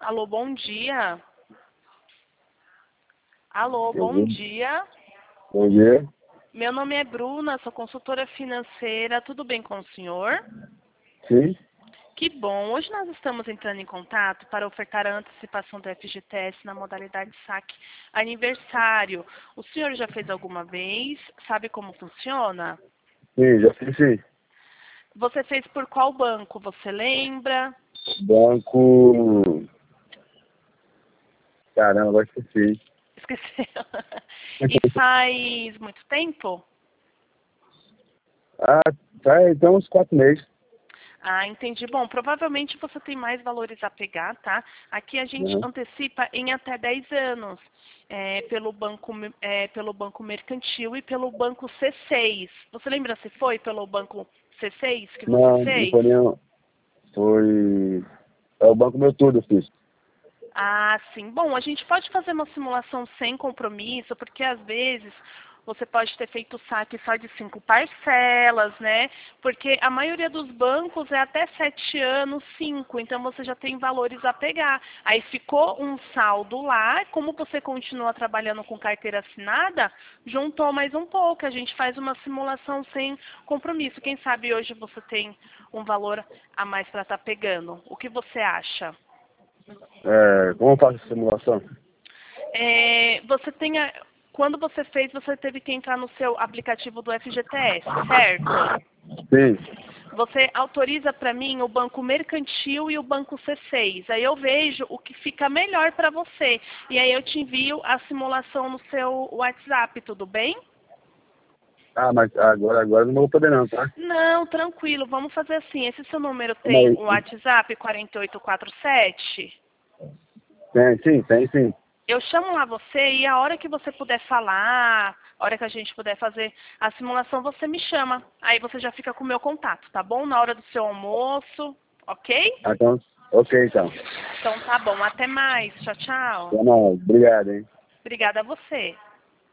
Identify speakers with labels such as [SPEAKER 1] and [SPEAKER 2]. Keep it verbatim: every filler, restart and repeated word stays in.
[SPEAKER 1] Alô, bom dia. Alô, bom
[SPEAKER 2] Uhum.
[SPEAKER 1] dia.
[SPEAKER 2] Bom dia.
[SPEAKER 1] Meu nome é Bruna, sou consultora financeira. Tudo bem com o senhor?
[SPEAKER 2] Sim,
[SPEAKER 1] Que bom. Hoje nós estamos entrando em contato para ofertar a antecipação do F G T S na modalidade saque aniversário. O senhor já fez alguma vez? Sabe como funciona?
[SPEAKER 2] sim, já fiz sim.
[SPEAKER 1] Você fez por qual banco? Você lembra?
[SPEAKER 2] Banco. Caramba, agora esqueci.
[SPEAKER 1] Esqueceu. E faz muito tempo?
[SPEAKER 2] Ah, tá, então uns quatro meses.
[SPEAKER 1] Ah, entendi. Bom, provavelmente você tem mais valores a pegar, tá? Aqui a gente
[SPEAKER 2] Uhum.
[SPEAKER 1] antecipa em até dez anos, é, pelo, banco, é, pelo Banco Mercantil e pelo Banco C seis. Você lembra se foi pelo Banco C seis que você
[SPEAKER 2] Não, não
[SPEAKER 1] fez?
[SPEAKER 2] foi nenhum. Foi. É o Banco Meu Tudo, eu fiz.
[SPEAKER 1] Ah, sim. Bom, a gente pode fazer uma simulação sem compromisso, porque às vezes você pode ter feito o saque só de cinco parcelas, né? Porque a maioria dos bancos é até sete anos, cinco, então você já tem valores a pegar. Aí ficou um saldo lá, como você continua trabalhando com carteira assinada, juntou mais um pouco. A gente faz uma simulação sem compromisso. Quem sabe hoje você tem um valor a mais para estar pegando. O que você acha?
[SPEAKER 2] É, como eu faço a simulação?
[SPEAKER 1] É, você tem a- quando você fez, você teve que entrar no seu aplicativo do F G T S, certo?
[SPEAKER 2] Sim.
[SPEAKER 1] Você autoriza para mim o banco mercantil e o banco C seis. Aí eu vejo o que fica melhor para você. E aí eu te envio a simulação no seu WhatsApp, tudo bem?
[SPEAKER 2] Ah, mas agora, agora não vou poder não, tá?
[SPEAKER 1] Não, tranquilo. Vamos fazer assim. Esse seu número tem
[SPEAKER 2] Mas,
[SPEAKER 1] o WhatsApp quatro oito quatro sete?
[SPEAKER 2] tem, sim, tem sim.
[SPEAKER 1] Eu chamo lá você e a hora que você puder falar, a hora que a gente puder fazer a simulação, você me chama. Aí você já fica com o meu contato, tá bom? Na hora do seu almoço, ok?
[SPEAKER 2] Ah, então, ok então.
[SPEAKER 1] Então tá bom. Até mais. Tchau, tchau.
[SPEAKER 2] Então, não, obrigado, hein?
[SPEAKER 1] Obrigada a você.